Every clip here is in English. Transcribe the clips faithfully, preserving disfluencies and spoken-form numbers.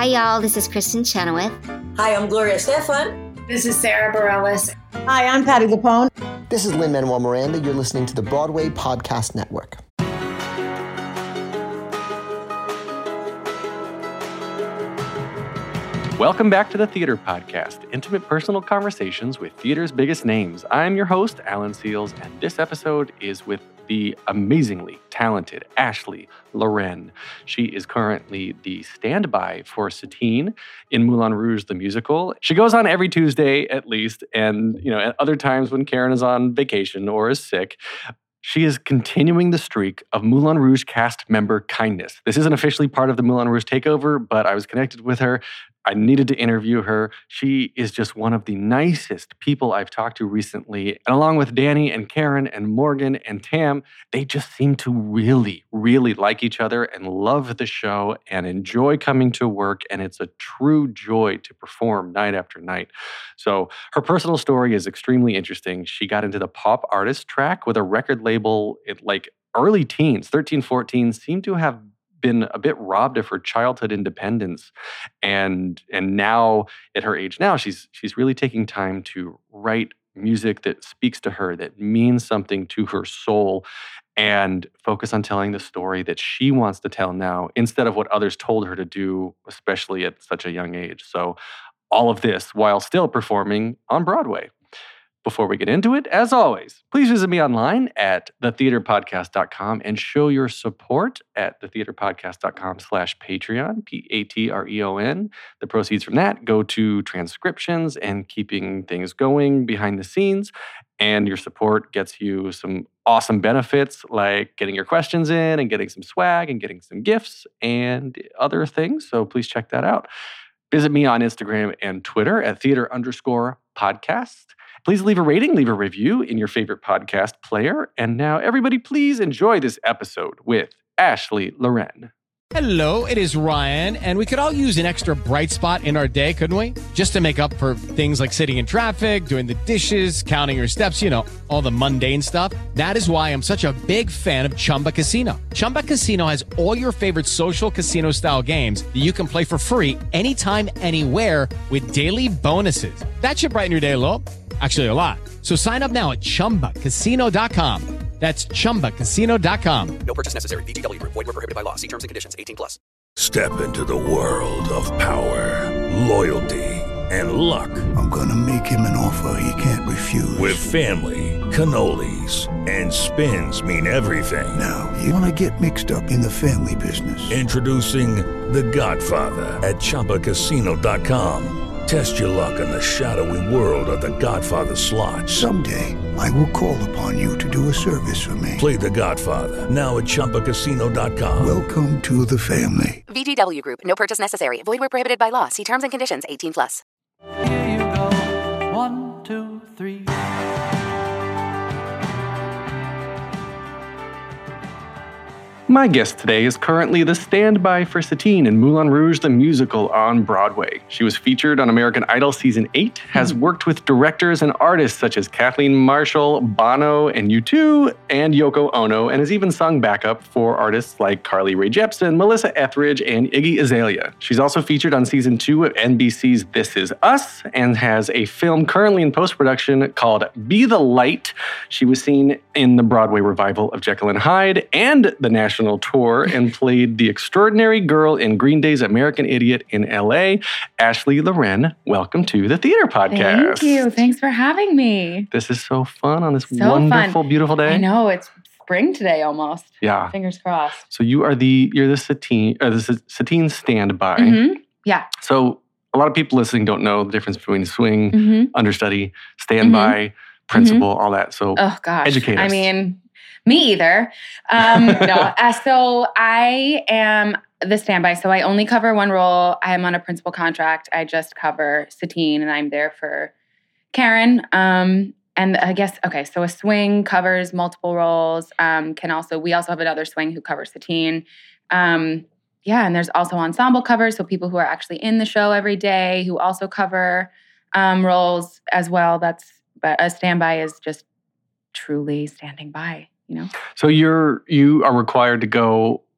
Hi, y'all. This is Kristen Chenoweth. Hi, I'm Gloria Estefan. This is Sarah Bareilles. Hi, I'm Patti LuPone. This is Lin-Manuel Miranda. You're listening to the Broadway Podcast Network. Welcome back to the Theater Podcast, intimate personal conversations with theater's biggest names. I'm your host, Alan Seals, and this episode is with the amazingly talented Ashley Loren. She is currently the standby for Satine in Moulin Rouge, the musical. She goes on every Tuesday at least, and you know, at other times when Karen is on vacation or is sick. She is continuing the streak of Moulin Rouge cast member kindness. This isn't officially part of the Moulin Rouge takeover, but I was connected with her. I needed to interview her. She is just one of the nicest people I've talked to recently. And along with Danny and Karen and Morgan and Tam, they just seem to really, really like each other and love the show and enjoy coming to work. And it's a true joy to perform night after night. So her personal story is extremely interesting. She got into the pop artist track with a record label at like early teens, thirteen, fourteen, seemed to have been a bit robbed of her childhood independence. And and now at her age now, she's she's really taking time to write music that speaks to her, that means something to her soul, and focus on telling the story that she wants to tell now instead of what others told her to do, especially at such a young age. So all of this while still performing on Broadway. Before we get into it, as always, please visit me online at the theater podcast dot com and show your support at the theater podcast dot com slash Patreon, P A T R E O N. The proceeds from that go to transcriptions and keeping things going behind the scenes. And your support gets you some awesome benefits like getting your questions in and getting some swag and getting some gifts and other things. So please check that out. Visit me on Instagram and Twitter at theater underscore podcast. Please leave a rating, leave a review in your favorite podcast player. And now, everybody, please enjoy this episode with Ashley Loren. Hello, it is Ryan, and we could all use an extra bright spot in our day, couldn't we? Just to make up for things like sitting in traffic, doing the dishes, counting your steps, you know, all the mundane stuff. That is why I'm such a big fan of Chumba Casino. Chumba Casino has all your favorite social casino-style games that you can play for free anytime, anywhere with daily bonuses. That should brighten your day a little. Actually, a lot. So sign up now at chumba casino dot com. That's chumba casino dot com. No purchase necessary. V G W Group. Void where prohibited by law. See terms and conditions. eighteen plus. Step into the world of power, loyalty, and luck. I'm gonna make him an offer he can't refuse. With family, cannolis, and spins mean everything. Now, you wanna get mixed up in the family business. Introducing The Godfather at chumba casino dot com. Test your luck in the shadowy world of The Godfather slot. Someday, I will call upon you to do a service for me. Play The Godfather, now at chumba casino dot com. Welcome to the family. V G W Group. No purchase necessary. Void where prohibited by law. See terms and conditions. eighteen plus. Here you go. One, two, three. My guest today is currently the standby for Satine in Moulin Rouge, the musical on Broadway. She was featured on American Idol Season eight, has worked with directors and artists such as Kathleen Marshall, Bono, and U two, and Yoko Ono, and has even sung backup for artists like Carly Rae Jepsen, Melissa Etheridge, and Iggy Azalea. She's also featured on Season two of N B C's This Is Us, and has a film currently in post-production called Be the Light. She was seen in the Broadway revival of Jekyll and Hyde and the National Tour and played the extraordinary girl in Green Day's American Idiot in L A. Ashley Loren, welcome to the Theater Podcast. Thank you. Thanks for having me. This is so fun on this so wonderful, fun. beautiful day. I know, it's spring today almost. Yeah. Fingers crossed. So you are the you're the Satine or the Satine standby. Mm-hmm. Yeah. So a lot of people listening don't know the difference between swing, mm-hmm. understudy, standby, mm-hmm. principal, mm-hmm. all that. So oh gosh, educate us. I mean. Me either. Um, no. Uh, so I am the standby. So I only cover one role. I am on a principal contract. I just cover Satine, and I'm there for Karen. Um, and I guess, okay, so a swing covers multiple roles. Um, can also, we also have another swing who covers Satine. Um, yeah, and there's also ensemble covers, so people who are actually in the show every day who also cover um, roles as well. That's, but a standby is just truly standing by. You know? So you're you are required to go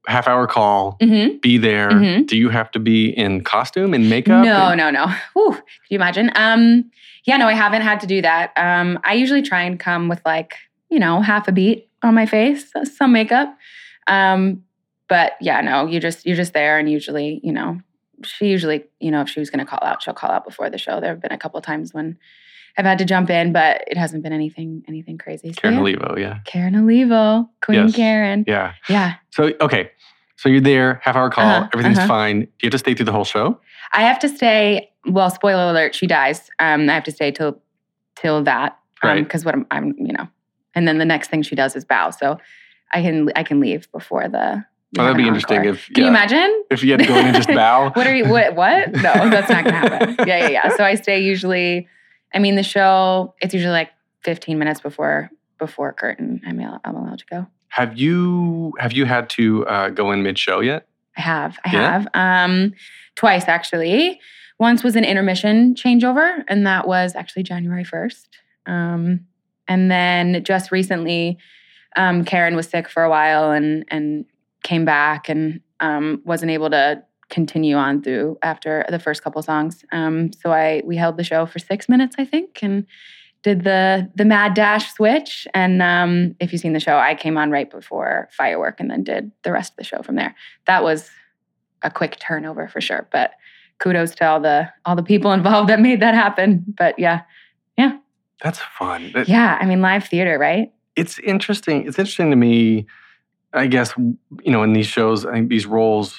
half hour call, Mm-hmm. be there. Mhm. Do you have to be in costume and makeup? No, and- no, no. Whew, can you imagine? Um, yeah, no, I haven't had to do that. Um, I usually try and come with like, you know, half a beat on my face, some makeup. Um, but yeah, no, you just you're just there, and usually, you know, she usually, you know, if she was going to call out, she'll call out before the show. There have been a couple of times when I've had to jump in, but it hasn't been anything anything crazy. So, Karen yeah. Olivo, yeah. Karen Olivo, Queen Yes. Karen. Yeah. Yeah. So, okay. So you're there, half hour call, Uh-huh, everything's uh-huh. fine. Do you have to stay through the whole show? I have to stay. Well, spoiler alert: she dies. Um, I have to stay till till that, Right. Because what I'm, I'm, you know, and then the next thing she does is bow. So I can I can leave before the. Oh, that'd be the interesting encore. if- Can yeah. you imagine? If you had to go in and just bow. What are you? What? What? No, that's not gonna happen. Yeah, yeah, yeah. So I stay usually. I mean, the show. It's usually like fifteen minutes before before curtain. I'm al- I'm allowed to go. Have you have you had to uh, go in mid show yet? I have. I Yeah? have. Um, twice actually. Once was an intermission changeover, and that was actually January first. Um, and then just recently, um, Karen was sick for a while and and came back and um, wasn't able to continue on through after the first couple songs. Um, so I we held the show for six minutes, I think, and did the the mad dash switch. And um, if you've seen the show, I came on right before Firework and then did the rest of the show from there. That was a quick turnover for sure, but kudos to all the all the people involved that made that happen. But yeah, yeah, That's fun. That- yeah. I mean, live theater, right? It's interesting. It's interesting to me, I guess, you know, in these shows, I think these roles,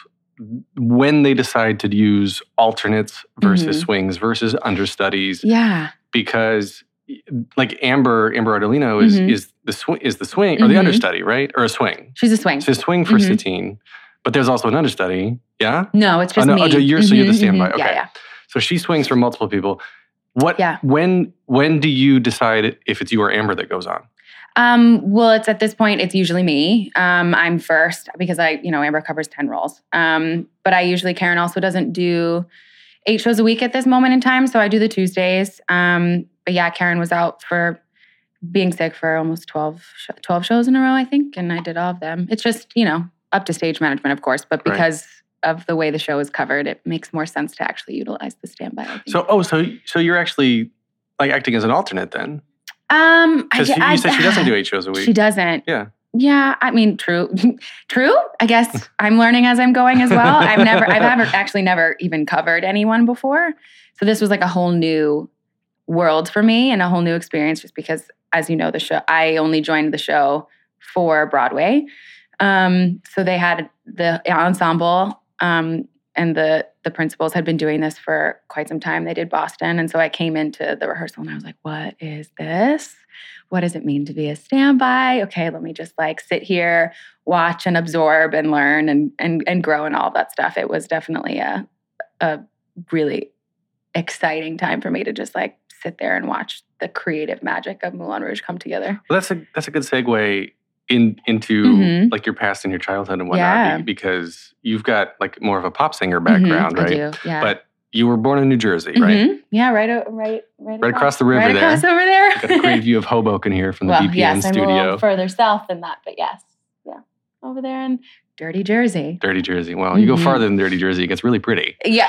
when they decide to use alternates versus Mhm. swings versus understudies, Yeah, because like Amber, Amber Ardolino is Mhm. is the swing is the swing or the Mhm. understudy, right? Or a swing. she's a swing. It's a swing for Mhm. Satine, but there's also an understudy. Yeah. No, it's just Oh, no, me. oh, you're- so you're the Mhm, standby, mhm. okay. Yeah, yeah. So she swings for multiple people. What? Yeah. When when do you decide if it's you or Amber that goes on? Um, well, it's at this point, it's usually me. Um, I'm first because I, you know, Amber covers ten roles. Um, but I usually, Karen also doesn't do eight shows a week at this moment in time. So I do the Tuesdays. Um, but yeah, Karen was out for being sick for almost twelve, sh- twelve shows in a row, I think. And I did all of them. It's just, you know, up to stage management, of course. But Right. because of the way the show is covered, it makes more sense to actually utilize the standby, I think. So oh, so so you're actually like acting as an alternate then? um, I, Because you, I- you said she doesn't do eight shows a week. She doesn't. Yeah. Yeah, I mean, true, true. I guess I'm learning as I'm going as well. I've never, I've ever actually never even covered anyone before, so this was like a whole new world for me and a whole new experience. Just because, as you know, the show, I only joined the show for Broadway, um, so they had the ensemble, um, and the the principals had been doing this for quite some time. They did Boston, and so I came into the rehearsal and I was like, "What is this? What does it mean to be a standby? Okay, let me just like sit here, watch and absorb and learn and and and grow and all of that stuff." It was definitely a a really exciting time for me to just like sit there and watch the creative magic of Moulin Rouge come together. Well, that's a that's a good segue in into Mhm. like your past and your childhood and whatnot, Yeah. be- because you've got like more of a pop singer background, Mhm, right? I do, yeah. But you were born in New Jersey, right? Mhm. Yeah, right, o- right, right, Right across the river right there. across over there. Got a great view of Hoboken here from the well, B P N yes, I'm a studio. little further south than that, but yes, yeah, over there in dirty Jersey. Dirty Jersey. Well, you go Mhm. farther than Dirty Jersey, it gets really pretty. Yeah.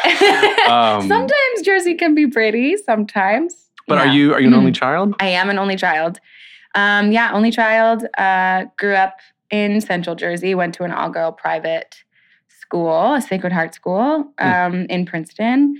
Um, sometimes Jersey can be pretty. Sometimes. But are Yeah. you are you an only Mhm. child? I am an only child. Um, yeah, only child. Uh, grew up in Central Jersey. Went to an all-girl private school, a Sacred Heart school, um, in Princeton.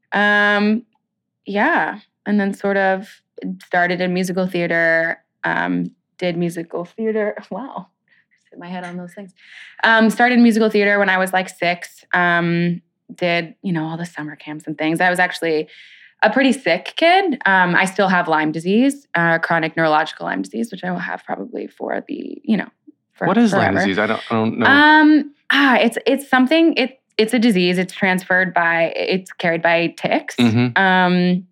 Um, yeah, and then sort of started in musical theater. Um, did musical theater. Wow, just hit my head on those things. Um, started musical theater when I was like six. Um, did you know all the summer camps and things. I was actually a pretty sick kid. Um, I still have Lyme disease, uh, chronic neurological Lyme disease, which I will have probably for the, you know, for What is forever. Lyme disease? I don't I don't know. Um, ah, it's it's something. It it's a disease. It's transferred by. It's carried by ticks. Mhm. Um,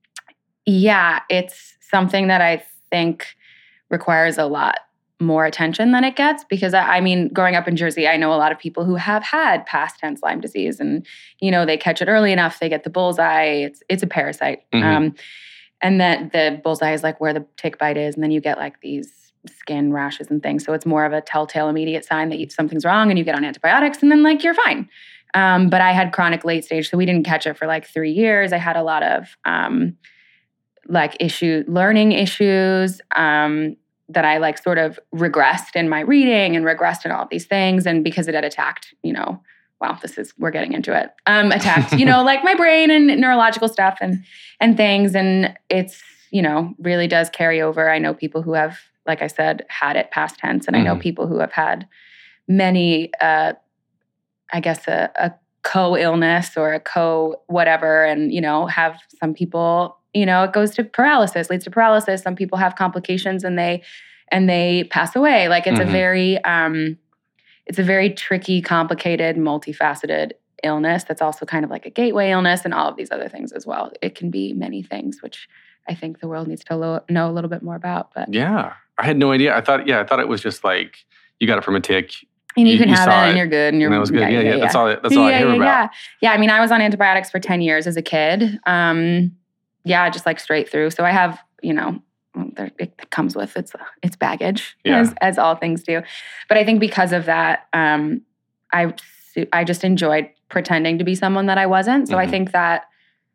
yeah, it's something that I think requires a lot more attention than it gets, because I, I mean, growing up in Jersey, I know a lot of people who have had past tense Lyme disease, and you know they catch it early enough, they get the bullseye. It's it's a parasite, Mhm. um, and that the bullseye is like where the tick bite is, and then you get like these skin rashes and things. So it's more of a telltale immediate sign that you, something's wrong and you get on antibiotics and then like you're fine. Um, but I had chronic late stage, so we didn't catch it for like three years. I had a lot of um, like issue, learning issues um, that I like sort of regressed in my reading and regressed in all of these things. And because it had attacked, you know, wow, this is, we're getting into it, um, attacked, you know, like my brain and neurological stuff and and things. And it's, you know, really does carry over. I know people who have, like I said, had it past tense. And mm-hmm. I know people who have had many, uh, I guess, a, a co-illness or a co-whatever. And, you know, have some people, you know, it goes to paralysis, leads to paralysis. Some people have complications and they, and they pass away. Like it's mm-hmm. a very, um, it's a very tricky, complicated, multifaceted illness that's also kind of like a gateway illness and all of these other things as well. It can be many things, which I think the world needs to lo- know a little bit more about. But yeah, I had no idea. I thought, yeah, I thought it was just like you got it from a tick. And you, you can you have it, it and you're good. And, you're, and that was good. Yeah, yeah, yeah. yeah. That's all, that's yeah, all I hear yeah, about. Yeah. yeah, I mean, I was on antibiotics for ten years as a kid. Um, yeah, just like straight through. So I have, you know, there, it comes with its its baggage, yeah. as, as all things do. But I think because of that, um, I I just enjoyed pretending to be someone that I wasn't. So mm-hmm. I think that,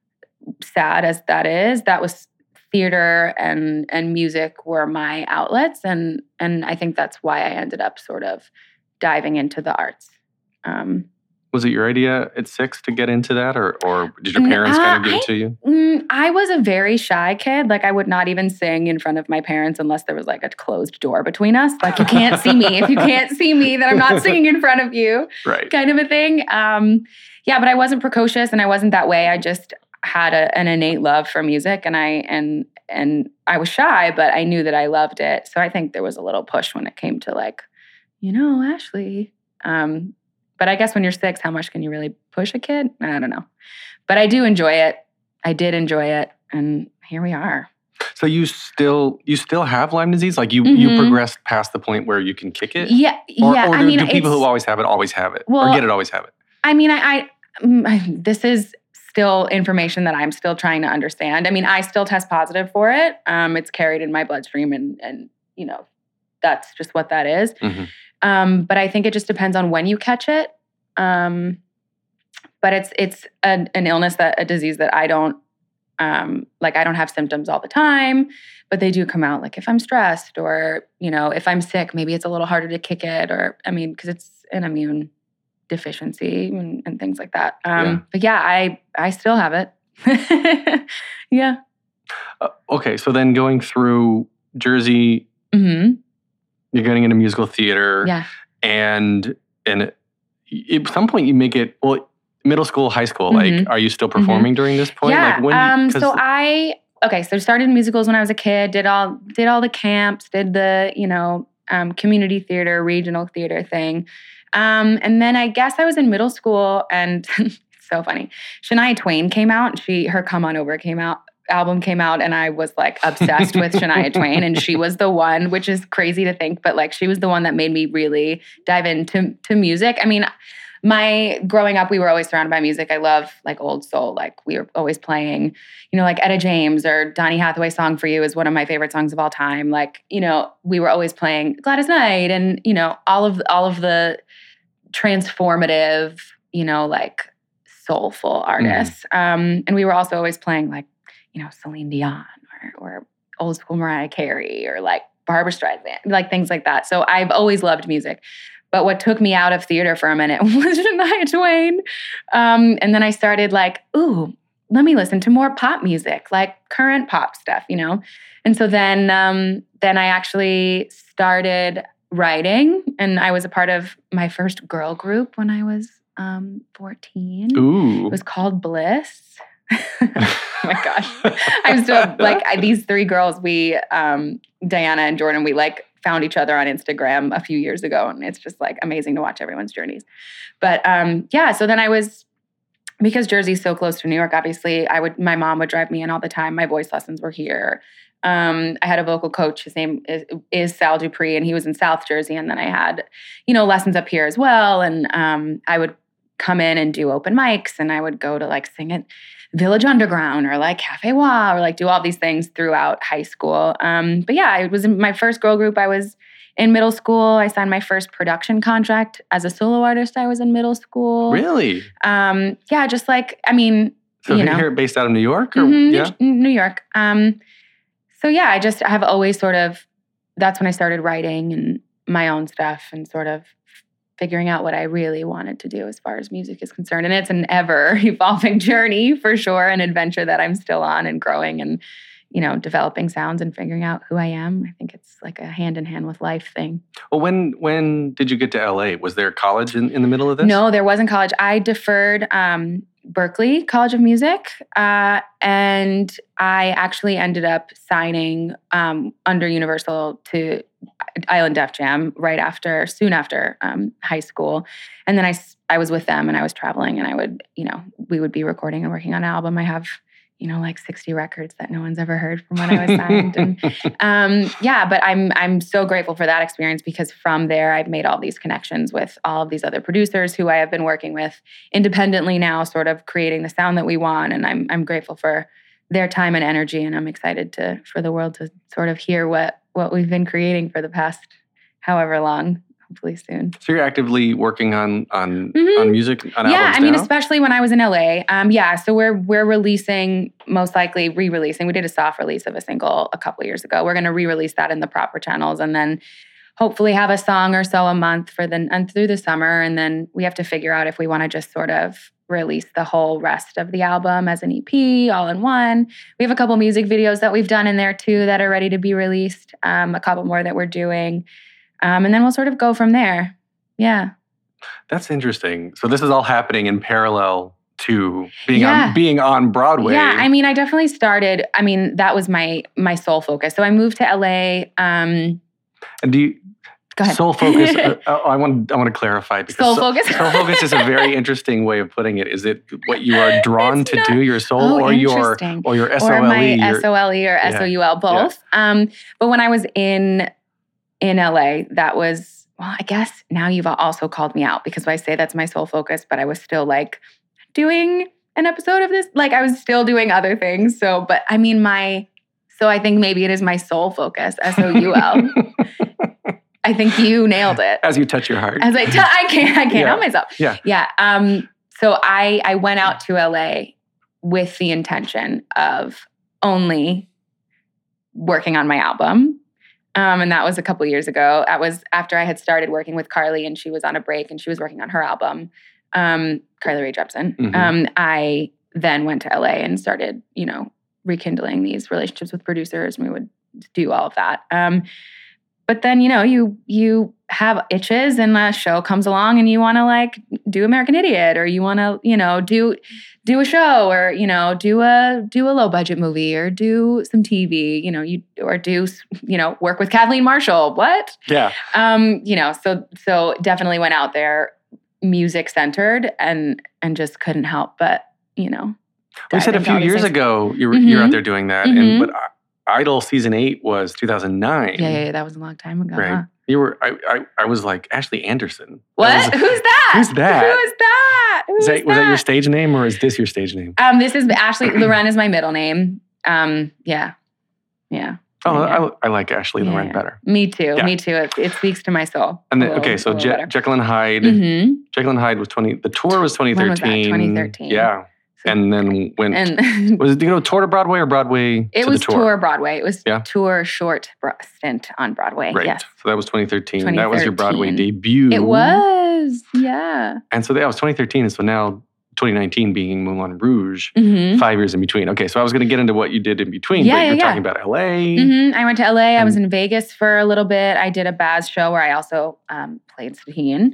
sad as that is, that was theater and and music were my outlets, and and I think that's why I ended up sort of diving into the arts. Um, Was it your idea at six to get into that, or or did your parents uh, kind of give it to you? I, I was a very shy kid. Like I would not even sing in front of my parents unless there was like a closed door between us. Like you can't see me. If you can't see me, then I'm not singing in front of you. Right. Kind of a thing. Um, yeah, but I wasn't precocious and I wasn't that way. I just had a, an innate love for music, and I and and I was shy, but I knew that I loved it. So I think there was a little push when it came to like, you know, Ashley. Um, But I guess when you're six, how much can you really push a kid? I don't know. But I do enjoy it. I did enjoy it. And here we are. So you still you still have Lyme disease? Like you, mm-hmm. you progressed past the point where you can kick it? Yeah. Or, yeah. or do, I mean, do people who always have it always have it? Well, or get it always have it? I mean, I, I this is still information that I'm still trying to understand. I mean, I still test positive for it. Um, it's carried in my bloodstream and, and you know, that's just what that is. Mm-hmm. Um, but I think it just depends on when you catch it. Um, but it's it's a, an illness, that a disease that I don't, um, like I don't have symptoms all the time, but they do come out like if I'm stressed or, you know, if I'm sick, maybe it's a little harder to kick it or, I mean, because it's an immune deficiency and, and things like that. Um, yeah. But yeah, I, I still have it. yeah. Uh, okay. So then going through Jersey, mm-hmm. you're getting into musical theater. Yeah. And, and at some point you make it, well, middle school, high school, mm-hmm. like, are you still performing mm-hmm. during this point? Yeah. Like when um, so I, okay, so started musicals when I was a kid, did all, did all the camps, did the, you know, um, community theater, regional theater thing. Um, and then I guess I was in middle school and it's so funny. Shania Twain came out. She, her Come On Over came out, album came out, and I was like obsessed with Shania Twain. And she was the one, which is crazy to think, but like she was the one that made me really dive into to music. I mean, my growing up, we were always surrounded by music. I love like old soul. Like we were always playing, you know, like Etta James or Donny Hathaway Song for You is one of my favorite songs of all time. Like, you know, we were always playing Gladys Knight and, you know, all of, all of the transformative, you know, like soulful artists. Mm. Um, and we were also always playing like, you know, Celine Dion or, or old school Mariah Carey or like Barbra Streisand, like things like that. So I've always loved music. But what took me out of theater for a minute was Shania Twain. Um, and then I started like, ooh, let me listen to more pop music, like current pop stuff, you know? And so then, um, then I actually started writing, and I was a part of my first girl group when I was um, fourteen. Ooh. It was called Bliss. Oh my gosh. I'm still like I, these three girls, we, um, Diana and Jordan, we like found each other on Instagram a few years ago. And it's just like amazing to watch everyone's journeys. But um, yeah, so then I was, because Jersey's so close to New York, obviously I would, my mom would drive me in all the time. My voice lessons were here. Um, I had a vocal coach. His name is, is Sal Dupree, and he was in South Jersey. And then I had, you know, lessons up here as well. And um, I would come in and do open mics, and I would go to like sing at Village Underground or like Cafe Wah or like do all these things throughout high school. Um, but yeah, it was in my first girl group. I was in middle school. I signed my first production contract as a solo artist. I was in middle school. Really? Um, yeah, just like, I mean, So you know. here, based out of New York? Or, Mhm, yeah? New York. Um, so yeah, I just have always sort of, that's when I started writing and my own stuff and sort of figuring out what I really wanted to do as far as music is concerned. And it's an ever evolving journey for sure, an adventure that I'm still on and growing and, you know, developing sounds and figuring out who I am. I think it's like a hand in hand with life thing. Well, when when did you get to L A? Was there college in, in the middle of this? No, there wasn't college. I deferred um, Berklee College of Music, uh, and I actually ended up signing um, under Universal to Island Def Jam right after, soon after um, high school. And then I, I was with them and I was traveling and I would, you know, we would be recording and working on an album. I have, you know, like sixty records that no one's ever heard from when I was signed. And um, yeah, but I'm I'm so grateful for that experience because from there I've made all these connections with all of these other producers who I have been working with independently now, sort of creating the sound that we want. And I'm I'm grateful for their time and energy, and I'm excited to for the world to sort of hear what what we've been creating for the past however long. Hopefully soon. So you're actively working on on Mhm. on music on Yeah, albums I mean, now? especially when I was in L A. Um, yeah, so we're we're releasing, most likely re-releasing. We did a soft release of a single a couple years ago. We're going to re-release that in the proper channels, and then hopefully have a song or so a month for the and through the summer. And then we have to figure out if we want to just sort of release the whole rest of the album as an E P, all in one. We have a couple music videos that we've done in there too that are ready to be released. Um, a couple more that we're doing, um, and then we'll sort of go from there. Yeah. That's interesting. So this is all happening in parallel to being Yeah. on being on Broadway. Yeah, I mean, I definitely started. I mean, that was my my sole focus. So I moved to L A. Um, and do you go ahead. Soul focus? uh, uh, I want I want to clarify because Soul soul, focus? soul focus is a very interesting way of putting it. Is it what you are drawn It's to not- do, your soul, Oh, or your interesting. or your S O or L E? my your- S O L E or Yeah. S O U L, both. Um, but when I was in in L A, that was. Well, I guess now you've also called me out because I say that's my sole focus, but I was still like doing an episode of this. Like I was still doing other things. So, but I mean, my, so I think maybe it is my sole focus, S O U L. I think you nailed it. As you touch your heart. As I, t- I can't, I can't Yeah. help myself. Yeah. Yeah. Um, so I, I went out to L A with the intention of only working on my album. Um, and that was a couple years ago. That was after I had started working with Carly and she was on a break and she was working on her album, um, Carly Rae Jepsen. Mhm. Um, I then went to L A and started, you know, rekindling these relationships with producers, and we would do all of that. Um, but then, you know, you you have itches and a show comes along and you want to like do American Idiot, or you want to, you know, do do a show, or, you know, do a do a low budget movie, or do some T V, you know, you or do, you know, work with Kathleen Marshall. What? Yeah. Um, you know, so so definitely went out there music centered and and just couldn't help but, you know. We dive said a into few all these years things. ago you were, you're out Mhm. there doing that, Mhm. and but Idol season eight was two thousand nine. Yeah, yeah, yeah, that was a long time ago. Right. Huh? You were. I, I. I was like Ashley Anderson. What? That was- Who's that? Who's that? Who is that? Who Is is that, was that your stage name, or is this your stage name? Um, this is Ashley. Loren is my middle name. Um, yeah, yeah. Oh, yeah. I, I like Ashley Yeah, Loren yeah. better. Me too. Yeah. Me too. It, it speaks to my soul. And a then, little- okay, so a little Je- better. Jekyll and Hyde. Mhm. Jekyll and Hyde was twenty. The tour was twenty When was that? thirteen. twenty thirteen. Yeah, So- and then went. And was it, you know, tour to Broadway or Broadway it to was the tour? tour Broadway. It was Yeah. tour short bro- stint on Broadway. Right. Yes. So that was twenty thirteen. That was your Broadway twenty thirteen. debut. It was. Yeah. And so that was twenty thirteen. And so now twenty nineteen being Moulin Rouge, Mm-hmm. five years in between. Okay, so I was going to get into what you did in between, Yeah, but yeah, you're yeah. talking about L A. Mm-hmm. I went to L A. I was And- in Vegas for a little bit. I did a Baz show where I also um, played Satine.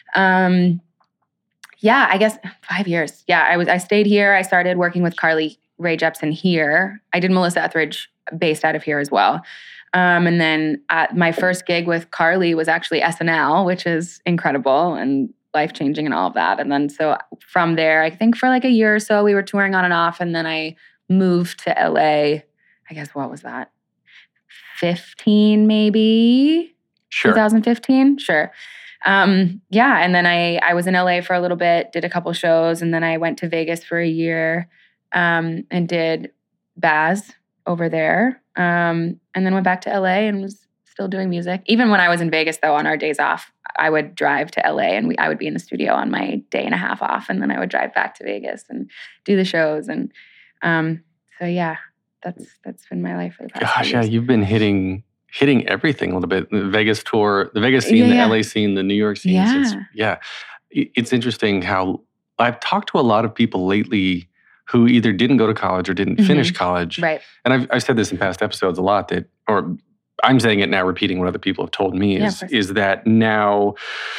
Um, yeah, I guess five years. Yeah, I was. I stayed here. I started working with Carly Rae Jepsen here. I did Melissa Etheridge based out of here as well. Um, and then uh, my first gig with Carly was actually S N L, which is incredible and life-changing and all of that. And then so from there, I think for like a year or so, we were touring on and off. And then I moved to L A. I guess, what was that? fifteen maybe? Sure. twenty fifteen? Sure. Um, yeah. And then I, I was in L A for a little bit, did a couple shows, and then I went to Vegas for a year um, and did Baz over there. Um, and then went back to L A and was still doing music. Even when I was in Vegas, though, on our days off, I would drive to L A and we, I would be in the studio on my day and a half off. And then I would drive back to Vegas and do the shows. And um, so, yeah, that's that's been my life for the past Gosh, few yeah, years. you've been hitting hitting everything a little bit. The Vegas tour, the Vegas scene, Yeah, the yeah. L A scene, the New York scene. Yeah. It's, yeah. It- It's interesting how I've talked to a lot of people lately who either didn't go to college or didn't Mhm. finish college. Right. And I've, I've said this in past episodes a lot that, or I'm saying it now, repeating what other people have told me, Yeah, is, of course. is that now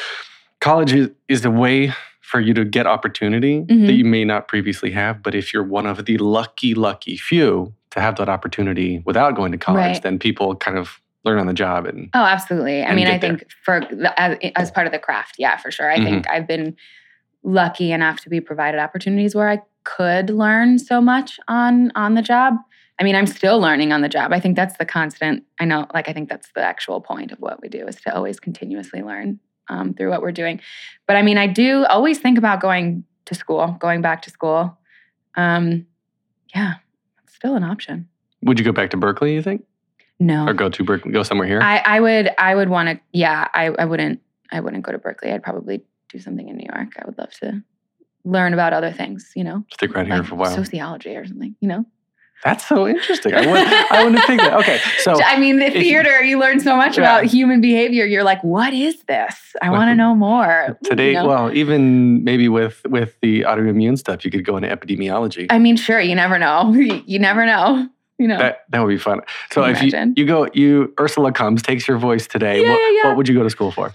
college is, is a way for you to get opportunity Mhm. that you may not previously have. But if you're one of the lucky, lucky few to have that opportunity without going to college, Right. then people kind of learn on the job. And Oh, absolutely. I and mean, I get there. think for the, as, as part of the craft, yeah, for sure. I Mm-hmm. think I've been lucky enough to be provided opportunities where I could learn so much on on the job. I mean, I'm still learning on the job. I think that's the constant. I know, like, I think that's the actual point of what we do is to always continuously learn um, through what we're doing. But I mean, I do always think about going to school, going back to school. Um, yeah, it's still an option. would you go back to Berkeley, you think? No. Or go to Berkeley, go somewhere here? I, I would I would want to yeah I, I wouldn't I wouldn't go to Berkeley. I'd probably do something in New York. I would love to learn about other things, you know, Stick right here like for a while. sociology or something, you know. That's so interesting. I wouldn't, I wouldn't think that. Okay, so I mean, the if you- theater, you learn so much Yeah. about human behavior. You're like, what is this? I want to know more. today, you know? well, even maybe with with the autoimmune stuff, you could go into epidemiology. I mean, sure, you never know. You never know. You know. That that would be fun. So Can you if you, imagine? you go, you Ursula comes, takes your voice today. Yeah, what, yeah, yeah. what would you go to school for?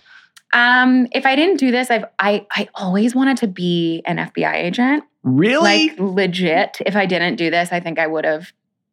um, if I didn't do this, I've I I always wanted to be an F B I agent. Really? Like legit. If I didn't do this, I think I would have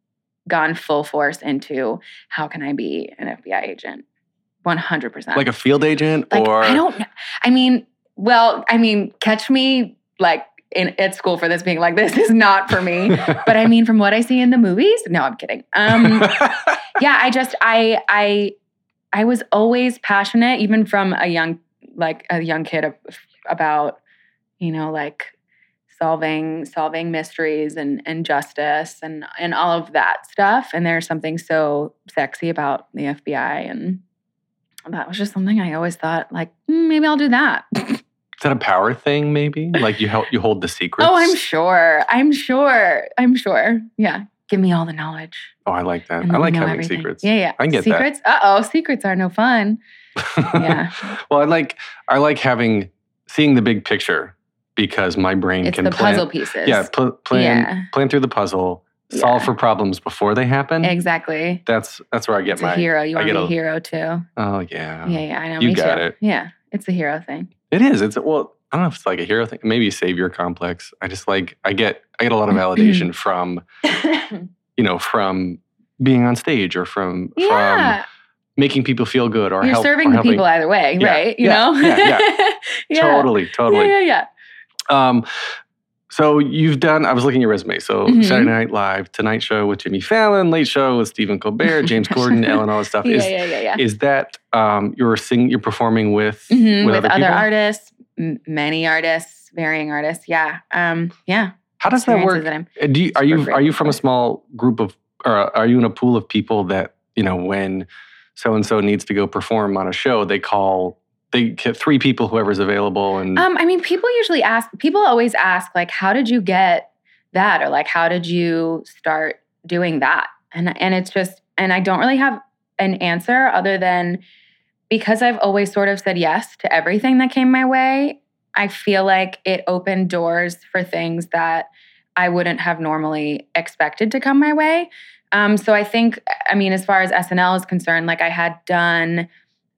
gone full force into how can I be an F B I agent? one hundred percent. Like a field agent, Like, or I don't know. I mean, well, I mean, catch me like in at school for this being like, this is not for me. But I mean, from what I see in the movies, no, I'm kidding. Um, yeah, I just, I, I, I was always passionate, even from a young, like a young kid, ab- about, you know, like solving, solving mysteries and and justice and and all of that stuff. And there's something so sexy about the F B I, and that was just something I always thought, like, mm, maybe I'll do that. Is that a power thing? Maybe like you help you hold the secrets. Oh, I'm sure. I'm sure. I'm sure. Yeah. Give me all the knowledge. Oh, I like that. and I let me like know having everything. secrets. Yeah, yeah. I can get secrets? Uh oh, secrets are no fun. that. Yeah. Well, I like I like having seeing the big picture because my brain It's can the plan. puzzle pieces. Yeah, pl- plan Yeah. plan through the puzzle, solve Yeah. for problems before they happen. Exactly. That's that's where I get It's my a hero. You I want to get be a a- hero too. Oh yeah. Yeah, yeah. I know. You me got too. it. Yeah. It's a hero thing. It is. It's well, I don't know if it's like a hero thing, maybe a savior complex. I just like I get I get a lot of validation from you know from being on stage or from Yeah. from making people feel good or You're help, serving or the helping. people either way, Yeah, right? You yeah, know? yeah, yeah. Yeah. Totally, totally. Yeah, yeah, yeah. Um, so you've done. I was looking at your resume. So Mhm. Saturday Night Live, Tonight Show with Jimmy Fallon, Late Show with Stephen Colbert, James Corden, Ellen, all that stuff. Yeah, Is yeah, yeah, yeah. is that um, you're sing you're performing with Mhm, with, with other, other people? artists, m- many artists, varying artists. Yeah. Um, yeah. How does that work? Experiences that I'm Uh, Do you, are super you are you grateful from a for. small group of, or are you in a pool of people that you know when so and so needs to go perform on a show, they call they get three people, whoever's available, and Um, I mean, people usually ask, people always ask, like, how did you get that? Or like, how did you start doing that? And and it's just, and I don't really have an answer other than because I've always sort of said yes to everything that came my way. I feel like it opened doors for things that I wouldn't have normally expected to come my way. Um, so I think, I mean, as far as S N L is concerned, like I had done,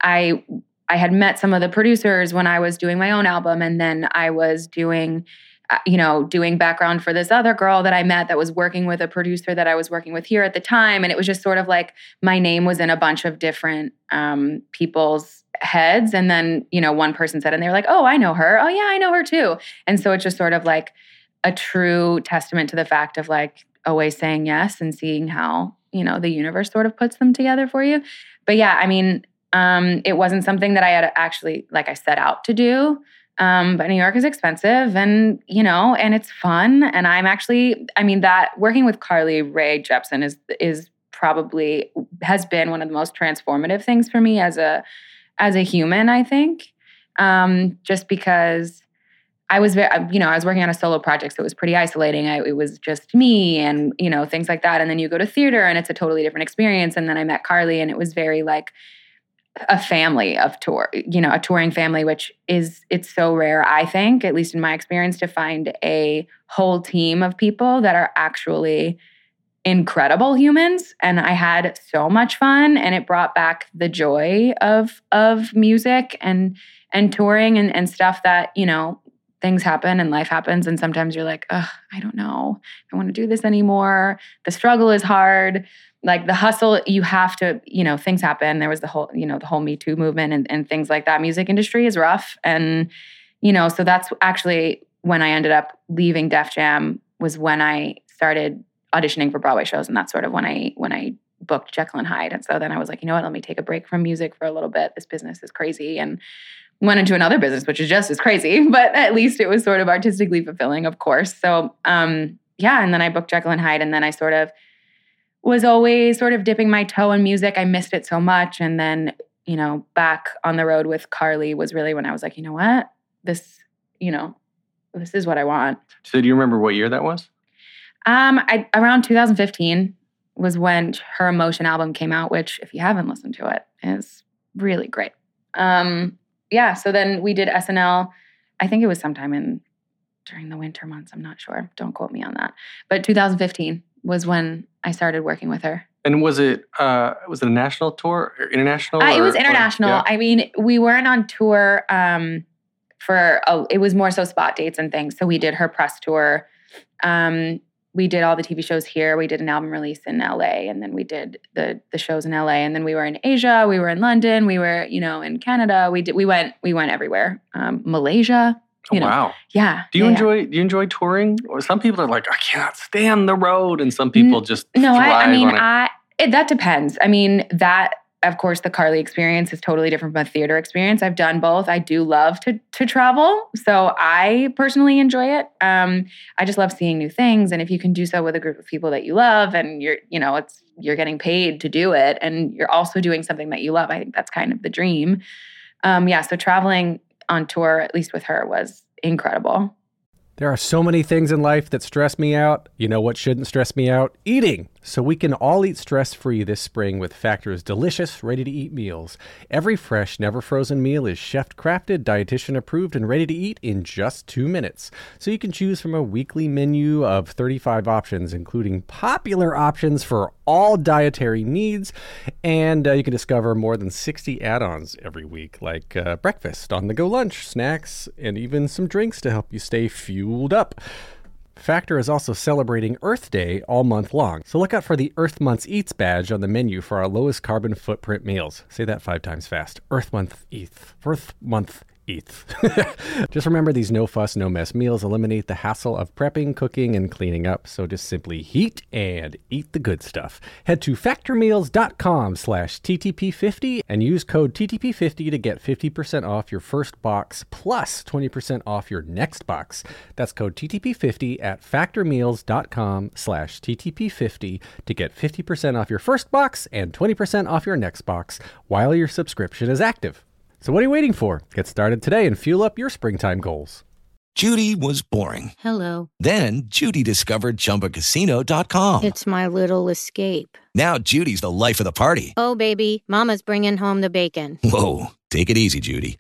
I I had met some of the producers when I was doing my own album, and then I was doing, uh, you know, doing background for this other girl that I met that was working with a producer that I was working with here at the time, and it was just sort of like my name was in a bunch of different um, people's heads, and then you know, one person said, and they were like, "Oh, I know her. Oh, yeah, I know her too." And so it's just sort of like a true testament to the fact of like always saying yes and seeing how you know the universe sort of puts them together for you. But yeah, I mean. Um, it wasn't something that I had actually, like I set out to do. Um, but New York is expensive and, you know, and it's fun. And I'm actually, I mean, that working with Carly Rae Jepsen is, is probably, has been one of the most transformative things for me as a, as a human, I think. Um, just because I was very, you know, I was working on a solo project, so it was pretty isolating. I, it was just me and, you know, things like that. And then you go to theater and it's a totally different experience. And then I met Carly and it was very like, a family of tour, you know, a touring family, which is, it's so rare, I think, at least in my experience, to find a whole team of people that are actually incredible humans. And I had so much fun, and it brought back the joy of, of music and, and touring and, and stuff that, you know, things happen and life happens. And sometimes you're like, ugh, I don't know. I don't want to do this anymore. The struggle is hard. Like the hustle, you have to, you know, things happen. There was the whole, you know, the whole Me Too movement and, and things like that. Music industry is rough. And, you know, so that's actually when I ended up leaving Def Jam, was when I started auditioning for Broadway shows. And that's sort of when I, when I booked Jekyll and Hyde. And so then I was like, you know what, let me take a break from music for a little bit. This business is crazy. And went into another business, which is just as crazy, but at least it was sort of artistically fulfilling, of course. So, um, yeah. And then I booked Jekyll and Hyde, and then I sort of was always sort of dipping my toe in music. I missed it so much. And then, you know, back on the road with Carly was really when I was like, you know what, this, you know, this is what I want. So do you remember what year that was? Um, I, around two thousand fifteen was when her Emotion album came out, which if you haven't listened to it, is really great. Um, yeah. So then we did S N L. I think it was sometime in during the winter months. I'm not sure. Don't quote me on that. But two thousand fifteen was when I started working with her. And was it uh, was it a national tour or international? Uh, or, it was international. Or, yeah. I mean, we weren't on tour um, for, a, it was more so spot dates and things. So we did her press tour. Um, we did all the T V shows here. We did an album release in L A, and then we did the the shows in L A, and then we were in Asia. We were in London. We were, you know, in Canada. We did. We went. We went everywhere. Um, Malaysia. You oh, know. Wow. Yeah. Do you yeah, enjoy yeah. do you enjoy touring? Or some people are like, I cannot stand the road, and some people just no. thrive I, I mean, on it. I it, that depends. I mean, that of course the Carly experience is totally different from a theater experience. I've done both. I do love to to travel, so I personally enjoy it. Um, I just love seeing new things, and if you can do so with a group of people that you love, and you're you know it's you're getting paid to do it, and you're also doing something that you love, I think that's kind of the dream. Um, yeah. So traveling on tour, at least with her, was incredible. There are so many things in life that stress me out. You know what shouldn't stress me out? Eating. So we can all eat stress-free this spring with Factor's delicious, ready-to-eat meals. Every fresh, never-frozen meal is chef-crafted, dietitian-approved, and ready to eat in just two minutes. So you can choose from a weekly menu of thirty-five options, including popular options for all dietary needs. And uh, you can discover more than sixty add-ons every week, like uh, breakfast, on-the-go lunch, snacks, and even some drinks to help you stay fueled up. Factor is also celebrating Earth Day all month long, so look out for the Earth Month's Eats badge on the menu for our lowest carbon footprint meals. Say that five times fast. Earth Month Eats. Earth Month Eats. Just remember, these no-fuss, no-mess meals eliminate the hassle of prepping, cooking, and cleaning up, so just simply heat and eat the good stuff. Head to factormeals.com slash TTP50 and use code T T P fifty to get fifty percent off your first box plus twenty percent off your next box. That's code T T P fifty at factormeals.com slash TTP50 to get fifty percent off your first box and twenty percent off your next box while your subscription is active. So what are you waiting for? Get started today and fuel up your springtime goals. Judy was boring. Hello. Then Judy discovered Chumba Casino dot com. It's my little escape. Now Judy's the life of the party. Oh, baby, mama's bringing home the bacon. Whoa, take it easy, Judy.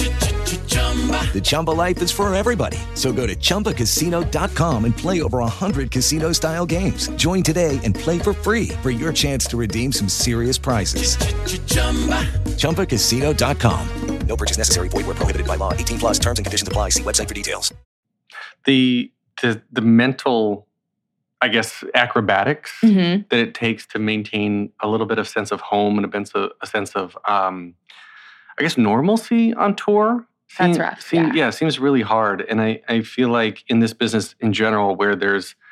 The Chumba life is for everybody. So go to Chumba Casino dot com and play over one hundred casino-style games. Join today and play for free for your chance to redeem some serious prizes. Chumba Casino dot com. No purchase necessary. Void where prohibited by law. eighteen plus terms and conditions apply. See website for details. The the, the mental, I guess, acrobatics mm-hmm. that it takes to maintain a little bit of sense of home and a sense of, a sense of um, I guess, normalcy on tour. That's seem, rough. Seem, yeah. yeah, it seems really hard. And I, I feel like in this business in general, where there's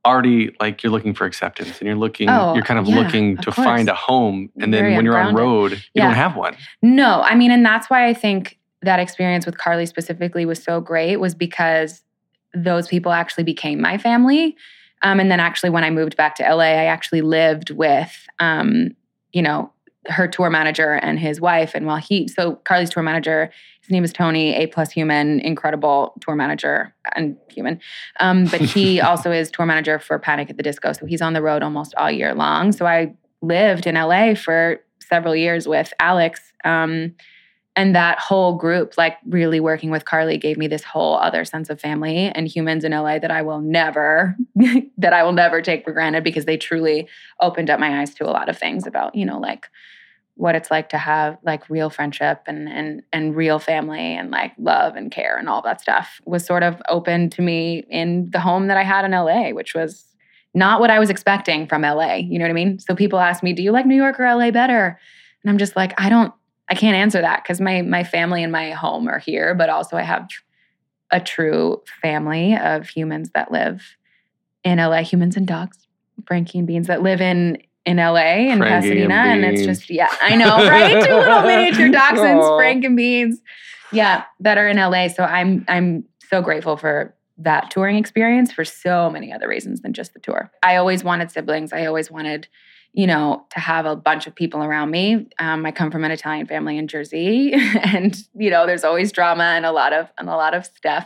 already like you're looking for acceptance and you're looking, Oh, you're kind of yeah, looking of to course. find a home. And then Very when you're on ungrounded. road, you Yeah. don't have one. No, I mean, and that's why I think that experience with Carly specifically was so great, was because those people actually became my family. Um, and then actually when I moved back to L A, I actually lived with, um, you know, her tour manager and his wife. And while he, so Carly's tour manager, his name is Tony, A plus human, incredible tour manager and human. Um, but he also is tour manager for Panic at the Disco. So he's on the road almost all year long. So I lived in L A for several years with Alex. Um, and that whole group, like really working with Carly, gave me this whole other sense of family and humans in L A that I will never, that I will never take for granted, because they truly opened up my eyes to a lot of things about, you know, like what it's like to have like real friendship and and and real family and like love and care and all that stuff was sort of open to me in the home that I had in L A, which was not what I was expecting from L A. You know what I mean? So people ask me, do you like New York or L A better? And I'm just like, I don't, I can't answer that, because my my family and my home are here, but also I have a true family of humans that live in L A, humans and dogs, Frankie and Beans, that live in in L A and Frankie Pasadena. and And, it's Beans. just, yeah, I know, right? Two little miniature dachshunds, Aw. Frank and Beans. Yeah, that are in L A. So I'm I'm so grateful for that touring experience for so many other reasons than just the tour. I always wanted siblings. I always wanted, you know, to have a bunch of people around me. Um, I come from an Italian family in Jersey, and you know, there's always drama and a lot of and a lot of stuff.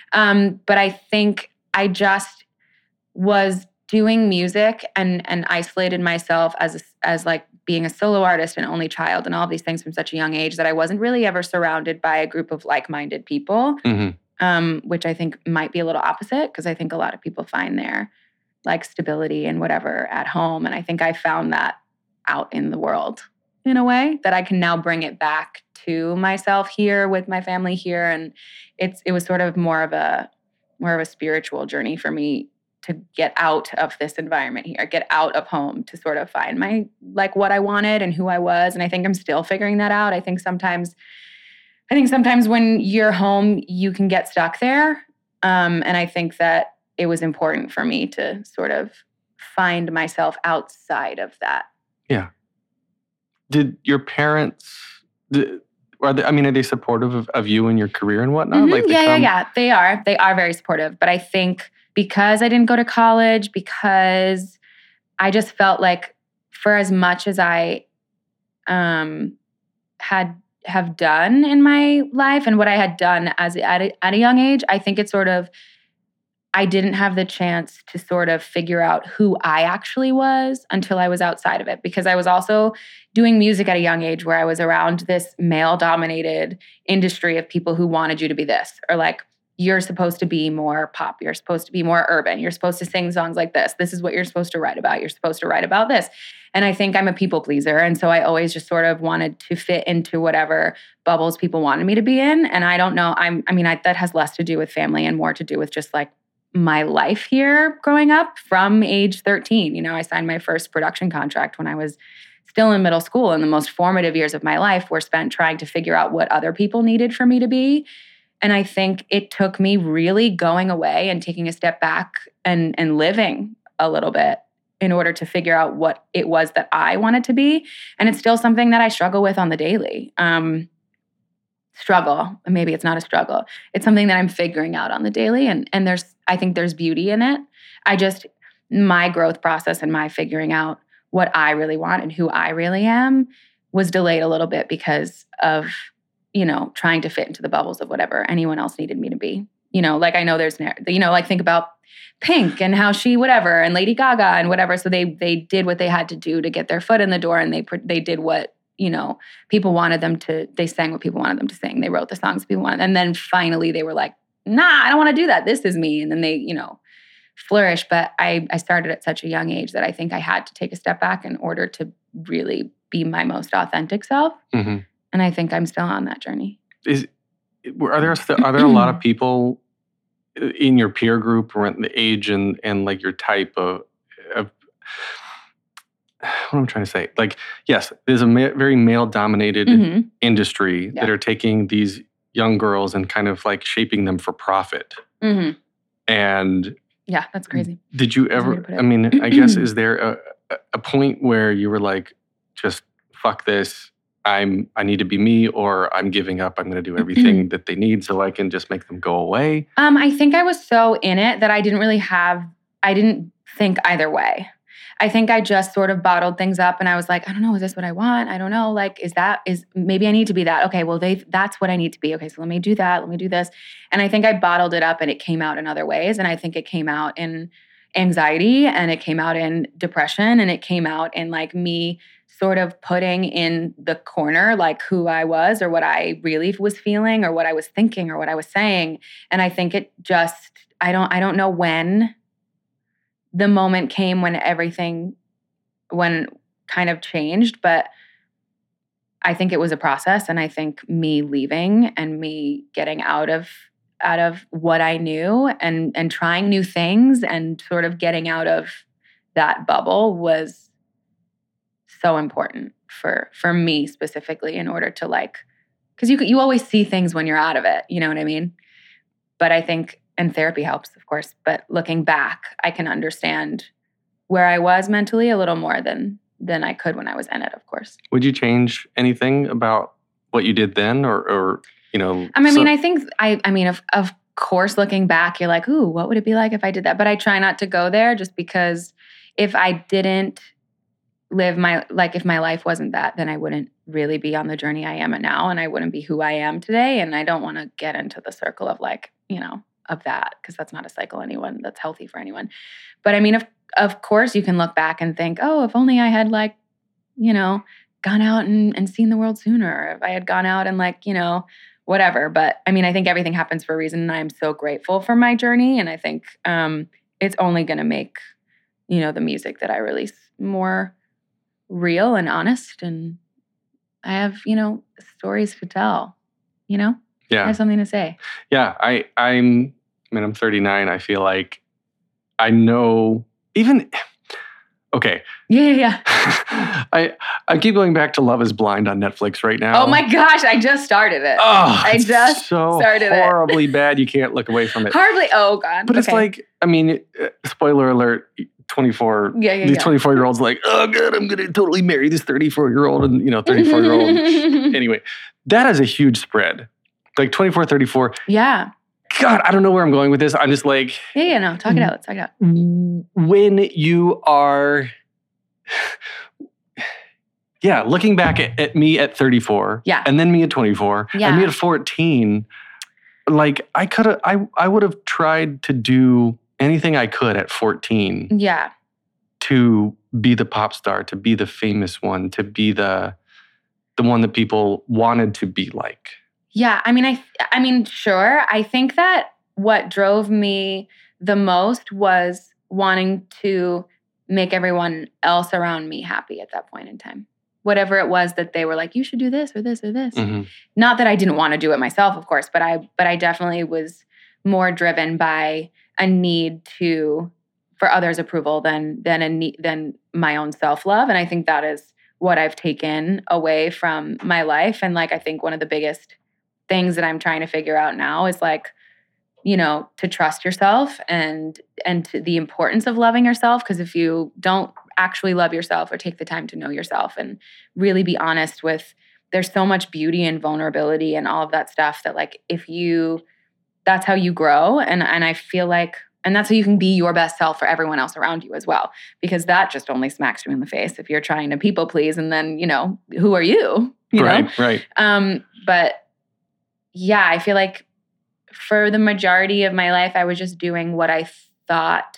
Um, but I think I just was doing music and and isolated myself as a, as like being a solo artist and only child and all these things from such a young age that I wasn't really ever surrounded by a group of like-minded people, Mm-hmm. um, which I think might be a little opposite, because I think a lot of people find their like stability and whatever at home. And I think I found that out in the world in a way that I can now bring it back to myself here with my family here. And it's it was sort of more of a more of a spiritual journey for me to get out of this environment here, get out of home to sort of find my, like what I wanted and who I was. And I think I'm still figuring that out. I think sometimes, I think sometimes when you're home, you can get stuck there. Um, and I think that it was important for me to sort of find myself outside of that. Yeah. Did your parents, did, are they, I mean, are they supportive of, of you and your career and whatnot? Mhm. Like they yeah, come, yeah, yeah. They are. They are very supportive. But I think because I didn't go to college, because I just felt like for as much as I um, had have done in my life and what I had done as at a, at a young age, I think it's sort of, I didn't have the chance to sort of figure out who I actually was until I was outside of it, because I was also doing music at a young age where I was around this male-dominated industry of people who wanted you to be this, or like, you're supposed to be more pop, you're supposed to be more urban, you're supposed to sing songs like this, this is what you're supposed to write about, you're supposed to write about this. And I think I'm a people pleaser. And so I always just sort of wanted to fit into whatever bubbles people wanted me to be in. And I don't know, I'm, I mean, I, that has less to do with family and more to do with just like my life here growing up from age thirteen. You know, I signed my first production contract when I was still in middle school, and the most formative years of my life were spent trying to figure out what other people needed for me to be. And I think it took me really going away and taking a step back and, and living a little bit in order to figure out what it was that I wanted to be. And it's still something that I struggle with on the daily. Um, struggle, maybe it's not a struggle. It's something that I'm figuring out on the daily. And, and there's, I think there's beauty in it. I just, my growth process and my figuring out what I really want and who I really am was delayed a little bit because of, you know, trying to fit into the bubbles of whatever anyone else needed me to be. You know, like I know there's, you know, like think about Pink and how she, whatever, and Lady Gaga and whatever. So they they did what they had to do to get their foot in the door, and they they did what, you know, people wanted them to, they sang what people wanted them to sing. They wrote the songs people wanted. And then finally they were like, nah, I don't want to do that. This is me. And then they, you know, flourish. But I, I started at such a young age that I think I had to take a step back in order to really be my most authentic self. Mm-hmm. And I think I'm still on that journey. Is are there are there a lot of people in your peer group or in the age and and like your type of, of what I'm trying to say? Like, yes, there's a ma- very male dominated Mm-hmm. industry Yeah. that are taking these young girls and kind of like shaping them for profit. Mm-hmm. And Yeah, that's crazy. Did you ever, I mean, I guess, is there a, a point where you were like, just fuck this, I'm, I need to be me, or I'm giving up, I'm going to do everything that they need so I can just make them go away? Um, I think I was so in it that I didn't really have, I didn't think either way. I think I just sort of bottled things up and I was like, I don't know, is this what I want? I don't know. Like, is that, is maybe I need to be that. Okay, well, they that's what I need to be. Okay, so let me do that. Let me do this. And I think I bottled it up and it came out in other ways. And I think it came out in anxiety and it came out in depression and it came out in like me sort of putting in the corner like who I was or what I really was feeling or what I was thinking or what I was saying. And I think it just, I don't, I don't know when the moment came when everything, when kind of changed, but I think it was a process. And I think me leaving and me getting out of, out of what I knew and, and trying new things and sort of getting out of that bubble was so important for, for me specifically in order to like, cause you you always see things when you're out of it, you know what I mean? But I think, and therapy helps, of course, but looking back, I can understand where I was mentally a little more than than I could when I was in it, of course. Would you change anything about what you did then or, or you know? I mean, so- I mean, I think, I I mean, of, of course, looking back, you're like, ooh, what would it be like if I did that? But I try not to go there just because if I didn't live my, like if my life wasn't that, then I wouldn't really be on the journey I am at now and I wouldn't be who I am today. And I don't want to get into the circle of like, you know, of that, because that's not a cycle anyone that's healthy for anyone. But I mean, of of course you can look back and think, oh, if only I had like, you know, gone out and, and seen the world sooner, if I had gone out and like, you know, whatever. But I mean, I think everything happens for a reason and I'm so grateful for my journey. And I think um, it's only going to make, you know, the music that I release more real and honest. And I have, you know, stories to tell, you know? Yeah. I have something to say. Yeah, I, I'm, I mean, I'm thirty-nine. I feel like I know even, okay. Yeah, yeah, yeah. I I keep going back to Love is Blind on Netflix right now. Oh my gosh, I just started it. Oh, I just so started it. horribly bad. You can't look away from it. Hardly, oh God. But it's okay. like, I mean, uh, spoiler alert, twenty-four, yeah, yeah, these yeah. twenty-four-year-olds like, oh God, I'm going to totally marry this thirty-four-year-old and, you know, thirty-four-year-old. Anyway, that is a huge spread. Like twenty-four, thirty-four. Yeah. God, I don't know where I'm going with this. I'm just like... Yeah, yeah, no. Talk it out. Let's talk it out. When you are... Yeah, looking back at, at me at thirty-four. Yeah. And then me at twenty-four. Yeah. And me at fourteen. Like, I could have... I, I would have tried to do anything I could at fourteen. Yeah. To be the pop star, to be the famous one, to be the the one that people wanted to be like. Yeah, I mean, I, I mean, sure. I think that what drove me the most was wanting to make everyone else around me happy at that point in time. Whatever it was that they were like, you should do this or this or this. Mm-hmm. Not that I didn't want to do it myself, of course, but I, but I definitely was more driven by a need to, for others' approval than than a need, than my own self-love. And I think that is what I've taken away from my life. And like, I think one of the biggest things that I'm trying to figure out now is like, you know, to trust yourself and and to the importance of loving yourself. Because if you don't actually love yourself or take the time to know yourself and really be honest with, there's so much beauty and vulnerability and all of that stuff that like, if you, that's how you grow. And and I feel like, and that's how you can be your best self for everyone else around you as well. Because that just only smacks you in the face if you're trying to people please. And then, you know, who are you? You right, know? right. Um, but yeah, I feel like for the majority of my life, I was just doing what I thought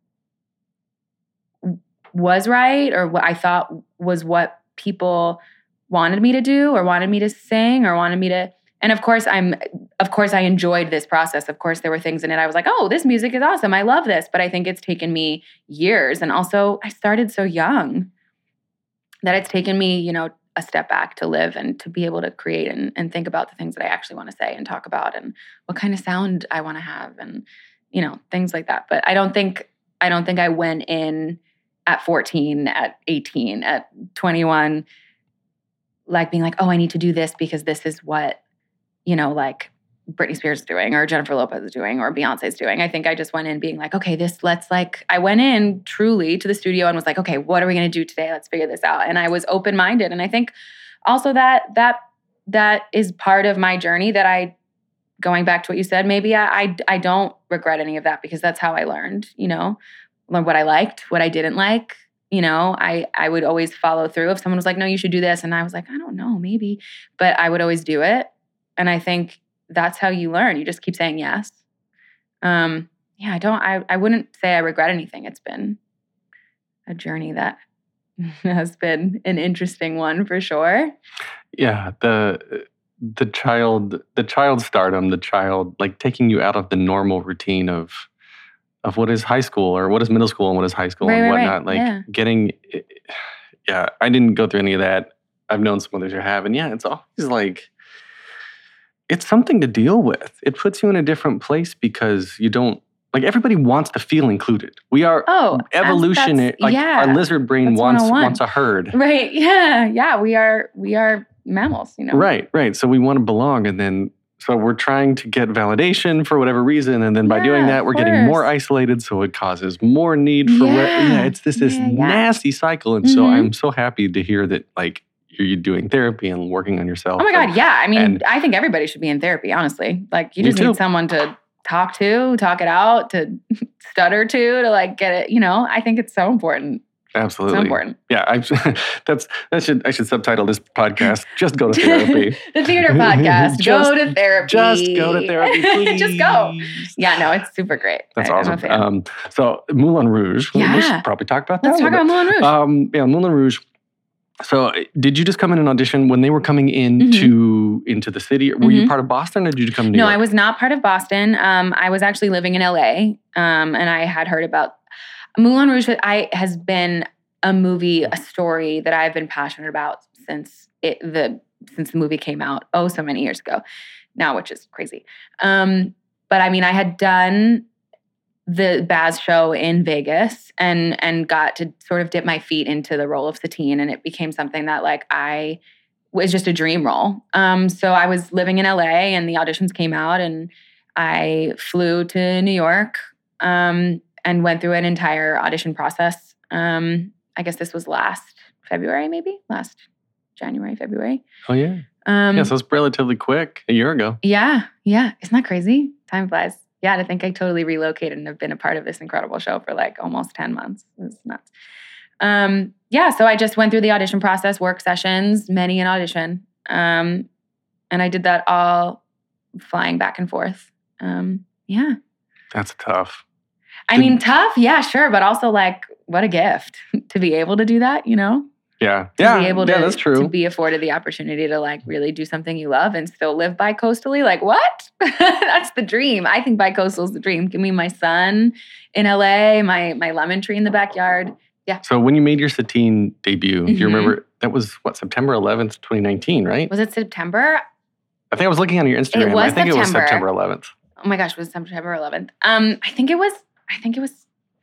was right or what I thought was what people wanted me to do or wanted me to sing or wanted me to. And of course, I'm, of course, I enjoyed this process. Of course, there were things in it I was like, oh, this music is awesome. I love this. But I think it's taken me years. And also, I started so young that it's taken me, you know, a step back to live and to be able to create and, and think about the things that I actually want to say and talk about and what kind of sound I want to have and, you know, things like that. But I don't think, I don't think I went in at fourteen, at eighteen, at twenty-one, like being like, oh, I need to do this because this is what, you know, like Britney Spears is doing or Jennifer Lopez is doing or Beyonce's doing. I think I just went in being like, okay, this, let's like, I went in truly to the studio and was like, okay, what are we going to do today? Let's figure this out. And I was open-minded. And I think also that, that, that is part of my journey that I, going back to what you said, maybe I, I, I don't regret any of that because that's how I learned, you know, learned what I liked, what I didn't like. You know, I, I would always follow through. If someone was like, no, you should do this. And I was like, I don't know, maybe. But I would always do it. And I think that's how you learn. You just keep saying yes. Um, yeah, I don't, I, I wouldn't say I regret anything. It's been a journey that has been an interesting one for sure. Yeah, the the child, the child stardom, the child, like taking you out of the normal routine of of what is high school or what is middle school and what is high school right, and right, whatnot. right. Like yeah. getting, yeah, I didn't go through any of that. I've known some others who have. And yeah, it's always like, it's something to deal with. It puts you in a different place because you don't, like everybody wants to feel included. We are oh, evolution. Like yeah, our lizard brain wants wants a herd. Right. Yeah. Yeah. We are we are mammals, you know. Right, right. So we want to belong. And then so we're trying to get validation for whatever reason. And then by yeah, doing that, we're getting more isolated. So it causes more need for yeah, re- yeah it's this this yeah, yeah. nasty cycle. And mm-hmm. so I'm so happy to hear that like you're doing therapy and working on yourself. Oh my God, and, yeah. I mean, and, I think everybody should be in therapy, honestly. Like you just too. need someone to talk to, talk it out, to stutter to, to like get it, you know, I think it's so important. Absolutely. So important. Yeah, I, that's that should I should subtitle this podcast. Just go to therapy. The theater podcast. just, go to therapy. Just go to therapy, please. Just go. Yeah, no, it's super great. That's I, awesome. Um, so Moulin Rouge. Yeah. We should probably talk about that. Let's talk about Moulin Rouge. Um, yeah, Moulin Rouge. So did you just come in and audition when they were coming into mm-hmm. into the city? Were mm-hmm. you part of Boston or did you come to New no, York? No, I was not part of Boston. Um, I was actually living in L A um, and I had heard about Moulin Rouge. I has been a movie, a story that I've been passionate about since it the since the movie came out, oh, so many years ago now, which is crazy. Um, but I mean, I had done the Baz show in Vegas and and got to sort of dip my feet into the role of Satine, and it became something that like I was just a dream role. Um, so I was living in L A and the auditions came out and I flew to New York um, and went through an entire audition process. Um, I guess this was last February, maybe last January, February. Oh yeah. Um, yeah, so it's relatively quick, a year ago. Yeah, yeah. Isn't that crazy? Time flies. Yeah, to think I totally relocated and have been a part of this incredible show for like almost ten months. It's nuts. Um, yeah, so I just went through the audition process, work sessions, many an audition. Um, and I did that all flying back and forth. Um, yeah. That's tough. I did, mean, tough, yeah, sure. But also like, what a gift to be able to do that, you know? Yeah. To yeah. be able to, yeah, that's true. to be afforded the opportunity to like really do something you love and still live bi-coastally. Like what? That's the dream. I think bi-coastal is the dream. Give me my son in L A, my my lemon tree in the backyard. Yeah. So when you made your Satine debut, mm-hmm. do you remember, that was what, September eleventh, twenty nineteen, right? Was it September? I think I was looking on your Instagram. It was I think September. it was September eleventh. Oh my gosh, it was September eleventh. Um, I think it was, I think it was,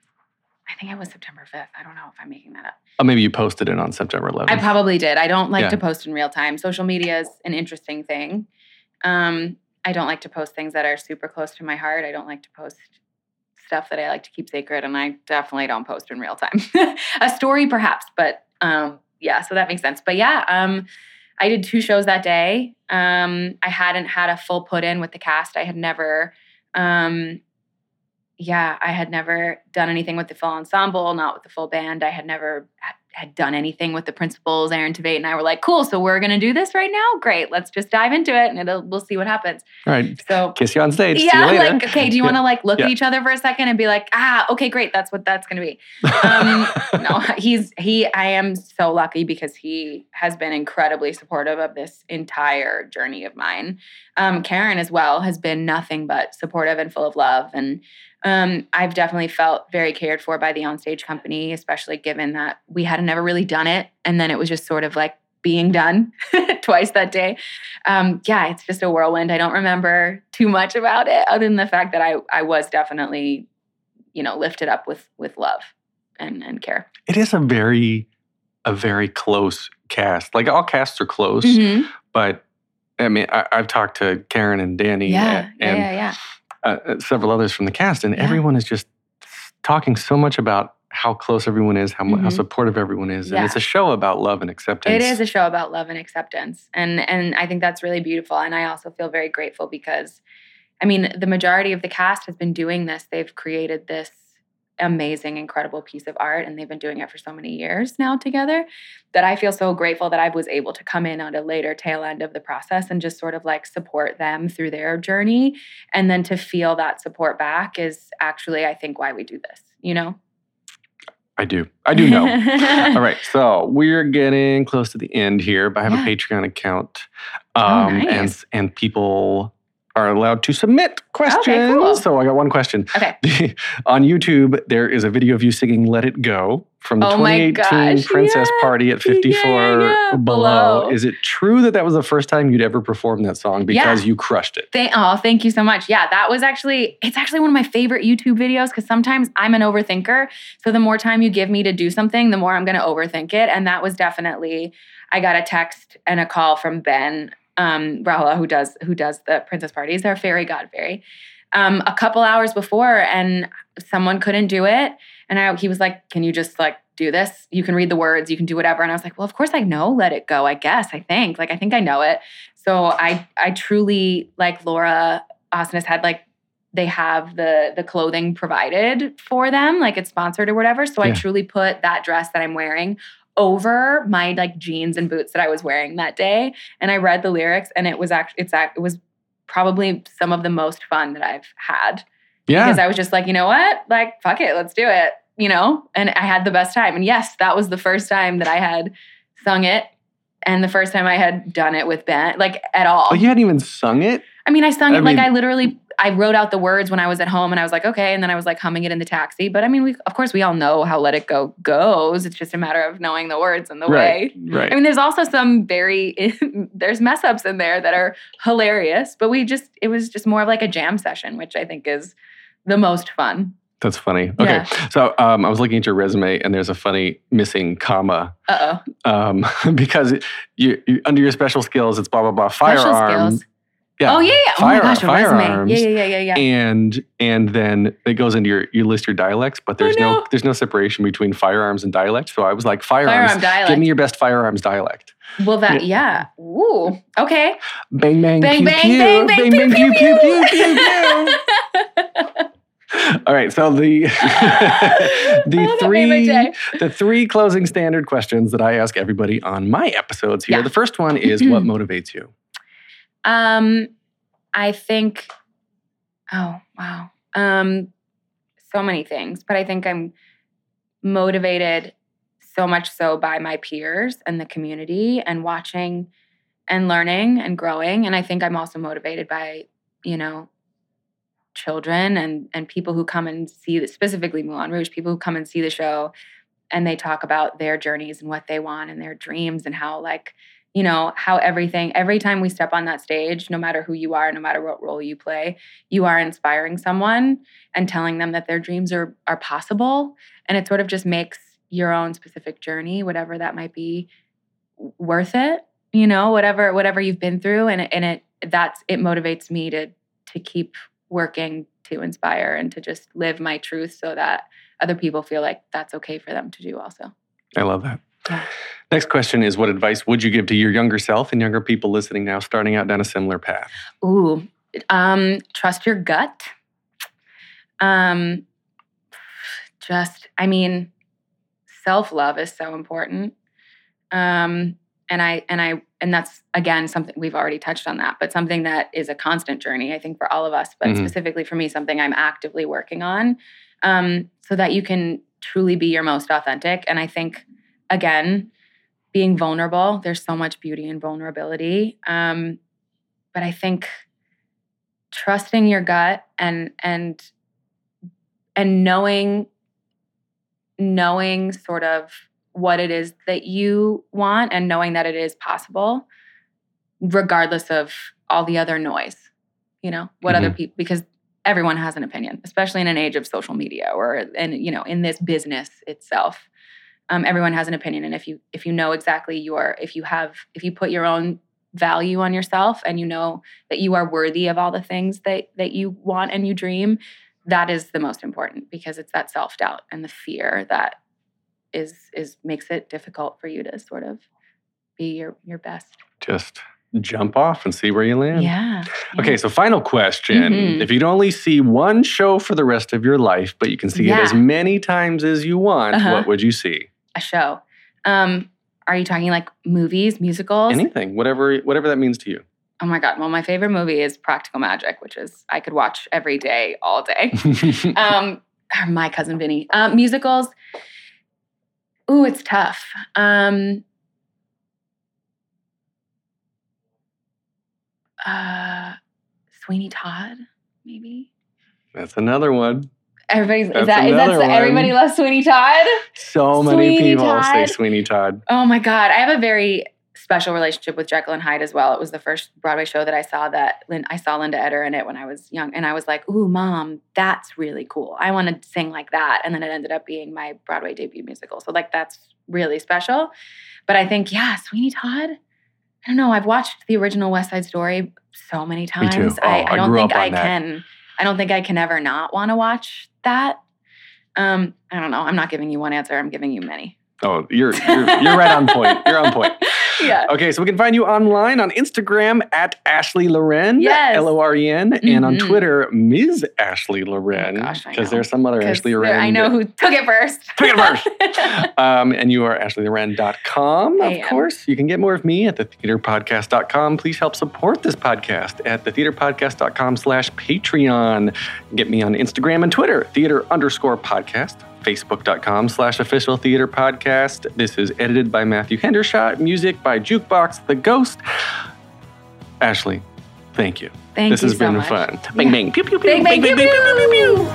I think it was September fifth. I don't know if I'm making that up. Oh, maybe you posted it on September eleventh. I probably did. I don't like yeah. to post in real time. Social media is an interesting thing. Um, I don't like to post things that are super close to my heart. I don't like to post stuff that I like to keep sacred, and I definitely don't post in real time. A story perhaps, but um, yeah, so that makes sense. But yeah, um, I did two shows that day. Um, I hadn't had a full put in with the cast. I had never... Um, Yeah, I had never done anything with the full ensemble, not with the full band. I had never had done anything with the principals. Aaron Tveit and I were like, cool, so we're going to do this right now? Great, let's just dive into it, and it'll, we'll see what happens. All right, so, kiss you on stage. Yeah, see you later. like, okay, do you yeah. want to like look yeah. at each other for a second and be like, ah, okay, great, that's what that's going to be. Um, no, he's, he, I am so lucky because he has been incredibly supportive of this entire journey of mine. Um, Karen as well has been nothing but supportive and full of love, and Um, I've definitely felt very cared for by the Onstage company, especially given that we had never really done it. And then it was just sort of like being done twice that day. Um, yeah, it's just a whirlwind. I don't remember too much about it other than the fact that I, I was definitely, you know, lifted up with, with love and, and care. It is a very, a very close cast. Like all casts are close, mm-hmm. but I mean, I, I've talked to Karen and Danny Yeah, and, yeah, yeah, yeah. Uh, several others from the cast, and Yeah. everyone is just talking so much about how close everyone is, how, mu- how Mhm. supportive everyone is. Yeah. And it's a show about love and acceptance. It is a show about love and acceptance. And and I think that's really beautiful. And I also feel very grateful because, I mean, the majority of the cast has been doing this. They've created this amazing, incredible piece of art, and they've been doing it for so many years now together that I feel so grateful that I was able to come in on a later tail end of the process and just sort of like support them through their journey. And then to feel that support back is actually, I think, why we do this, you know? I do. I do know. All right. So we're getting close to the end here, but I have Yeah. a Patreon account. Oh, Um, nice. and, and people are allowed to submit questions. Okay, cool. So I got one question. Okay. On YouTube, there is a video of you singing Let It Go from the Oh my twenty eighteen gosh, Princess yeah. Party at Yeah, fifty-four yeah, yeah. Below. Below. Is it true that that was the first time you'd ever performed that song because Yeah. you crushed it? Thank, oh, thank you so much. Yeah, that was actually, it's actually one of my favorite YouTube videos because sometimes I'm an overthinker. So the more time you give me to do something, the more I'm going to overthink it. And that was definitely, I got a text and a call from Ben um, Rahula, who does who does the Princess Parties, our fairy god fairy, um, a couple hours before, and someone couldn't do it. And I, he was like, can you just like do this? You can read the words, you can do whatever. And I was like, well, of course I know Let It Go, I guess, I think. Like, I think I know it. So I I truly, like Laura Austin has had, like, they have the the clothing provided for them, like it's sponsored or whatever. So Yeah. I truly put that dress that I'm wearing over my like jeans and boots that I was wearing that day. And I read the lyrics, and it was actually, it's act, it was probably some of the most fun that I've had. Yeah. Because I was just like, you know what? Like, fuck it, let's do it, you know? And I had the best time. And yes, that was the first time that I had sung it, and the first time I had done it with Ben, like at all. Oh, you hadn't even sung it? I mean, I sung I it, like mean- I literally, I wrote out the words when I was at home, and I was like, okay. And then I was like humming it in the taxi. But I mean, we, of course, we all know how Let It Go goes. It's just a matter of knowing the words and the Right, way. right. I mean, there's also some very, there's mess ups in there that are hilarious, but we just, it was just more of like a jam session, which I think is the most fun. That's funny. Okay. Yeah. So um, I was looking at your resume, and there's a funny missing comma. Uh-oh. Um, because you, you, under your special skills, it's blah, blah, blah, Special firearm. skills. Yeah. Oh, yeah, yeah. Oh Fire, my gosh, a firearms. resume. Yeah, yeah, yeah, yeah, yeah. And and then it goes into your, you list your dialects, but there's Oh, no. no. there's no separation between firearms and dialect. So I was like, firearms, Firearm dialect. give me your best firearms dialect. Well, that, yeah. Ooh, okay. Bang, bang, Bang, pew, bang, pew. bang, bang, bang, pew, pew, pew, pew, pew, pew, pew. All right, so the the Oh, that made my three day. the three closing standard questions that I ask everybody on my episodes here. Yeah. The first one is, what motivates you? Um, I think, oh, wow. Um, so many things, but I think I'm motivated so much so by my peers and the community and watching and learning and growing. And I think I'm also motivated by, you know, children and and people who come and see, the, specifically Moulin Rouge, people who come and see the show and they talk about their journeys and what they want and their dreams and how, like, you know, how everything, every time we step on that stage, no matter who you are, no matter what role you play, you are inspiring someone and telling them that their dreams are are possible. And it sort of just makes your own specific journey, whatever that might be, worth it, you know, whatever whatever you've been through. And it, and it that's it motivates me to to keep working to inspire and to just live my truth so that other people feel like that's okay for them to do also. I love that. Yeah. Next question is, what advice would you give to your younger self and younger people listening now, starting out down a similar path? Ooh, um, trust your gut. Um, just, I mean, self-love is so important. Um, and I, and I, and that's, again, something we've already touched on that, but something that is a constant journey, I think, for all of us, but Mhm. specifically for me, something I'm actively working on, um, so that you can truly be your most authentic. And I think, again, being vulnerable, there's so much beauty in vulnerability. Um, but I think trusting your gut and, and, and knowing, knowing sort of what it is that you want and knowing that it is possible, regardless of all the other noise, you know, what Mm-hmm. other people, because everyone has an opinion, especially in an age of social media or, and you know, in this business itself, um, everyone has an opinion. And if you, if you know exactly your, if you have, if you put your own value on yourself and you know that you are worthy of all the things that, that you want and you dream, that is the most important, because it's that self-doubt and the fear that is is makes it difficult for you to sort of be your, your best. Just jump off and see where you land. Yeah. yeah. Okay, so final question. Mm-hmm. If you'd only see one show for the rest of your life, but you can see yeah. it as many times as you want, uh-huh. what would you see? A show. Um, are you talking like movies, musicals? Anything, whatever whatever that means to you. Oh my God. Well, my favorite movie is Practical Magic, which is I could watch every day, all day. um, or My Cousin Vinny. Um, musicals. Ooh, it's tough. Um, uh, Sweeney Todd, maybe. That's another one. Everybody's That's is that, is that one. everybody loves Sweeney Todd? So many Sweeney people Todd. say Sweeney Todd. Oh my God. I have a very special relationship with Jekyll and Hyde as well. It was the first Broadway show that I saw that Lynn, I saw Linda Eder in it when I was young. And I was like, ooh, Mom, that's really cool. I want to sing like that. And then it ended up being my Broadway debut musical. So like, that's really special. But I think, yeah, Sweeney Todd, I don't know. I've watched the original West Side Story so many times. Me too. Oh, I, I I don't grew think up on I that. can, I don't think I can ever not want to watch that. Um, I don't know. I'm not giving you one answer. I'm giving you many. Oh, you're you're, you're right on point. You're on point. Yeah. Okay, so we can find you online on Instagram at Ashley Loren, Yes. L O R E N, Mm-hmm. and on Twitter, Miz Ashley Loren. Oh gosh, I know. Because there's some other 'Cause Ashley there- Loren. I know who took it first. Took it first. um, and you are ashley loren dot com, I of am. course. You can get more of me at the theater podcast dot com. Please help support this podcast at the theater podcast dot com slash Patreon. Get me on Instagram and Twitter, theater underscore podcast. Facebook.com slash official theater podcast. This is edited by Matthew Hendershot. Music by Jukebox the Ghost. Ashley, thank you. Thank this you has so been much. fun. Yeah. Bang, bang, pew, pew, pew. Bang, bang, pew, pew, pew, pew, pew.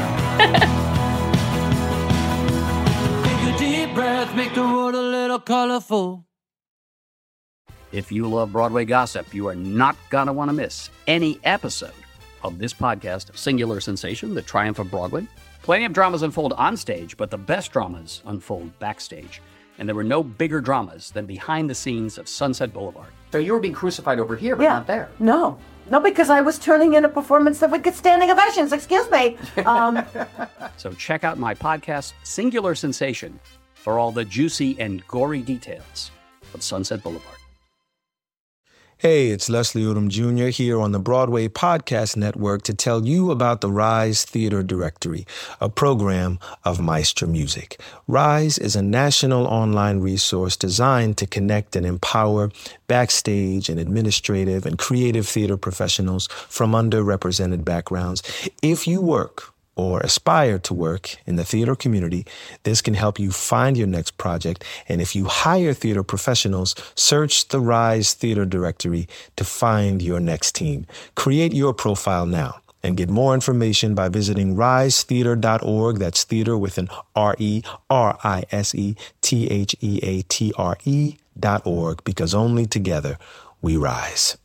Take a deep breath, make the world a little colorful. If you love Broadway gossip, you are not going to want to miss any episode of this podcast, Singular Sensation, The Triumph of Broadway. Plenty of dramas unfold on stage, but the best dramas unfold backstage. And there were no bigger dramas than behind the scenes of Sunset Boulevard. So you were being crucified over here, but Yeah. not there. No. No, because I was turning in a performance that would get standing ovations. Excuse me. Um, So check out my podcast, Singular Sensation, for all the juicy and gory details of Sunset Boulevard. Hey, it's Leslie Odom Junior here on the Broadway Podcast Network to tell you about the Rise Theater Directory, a program of Maestro Music. Rise is a national online resource designed to connect and empower backstage and administrative and creative theater professionals from underrepresented backgrounds. If you work or aspire to work in the theater community, this can help you find your next project. And if you hire theater professionals, search the Rise Theater Directory to find your next team. Create your profile now and get more information by visiting rise theater dot org. That's theater with an R E, R I S E T H E A T R E dot org, because only together we rise.